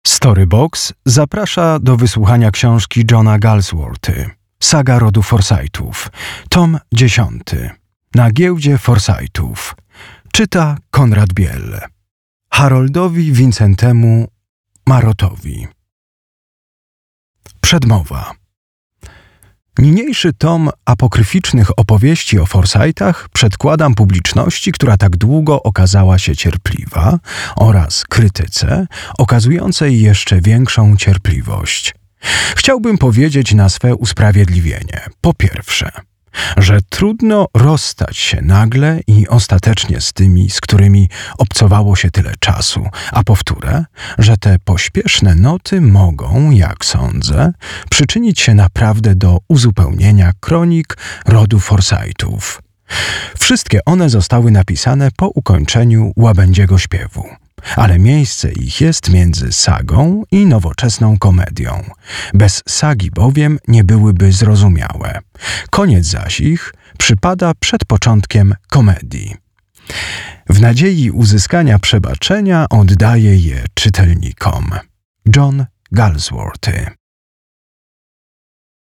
Storybox zaprasza do wysłuchania książki Johna Galsworthy Saga rodu Forsythów, tom 10. Na giełdzie Forsythów. Czyta Konrad Biel. Haroldowi Vincentemu Marotowi. Przedmowa. Niniejszy tom apokryficznych opowieści o Forsythach przedkładam publiczności, która tak długo okazała się cierpliwa, oraz krytyce okazującej jeszcze większą cierpliwość. Chciałbym powiedzieć na swe usprawiedliwienie. Po pierwsze, że trudno rozstać się nagle i ostatecznie z tymi, z którymi obcowało się tyle czasu, a powtórę, że te pośpieszne noty mogą, jak sądzę, przyczynić się naprawdę do uzupełnienia kronik rodu Forsythów. Wszystkie one zostały napisane po ukończeniu łabędziego śpiewu, ale miejsce ich jest między sagą i nowoczesną komedią. Bez sagi bowiem nie byłyby zrozumiałe. Koniec zaś ich przypada przed początkiem komedii. W nadziei uzyskania przebaczenia oddaję je czytelnikom. John Galsworthy.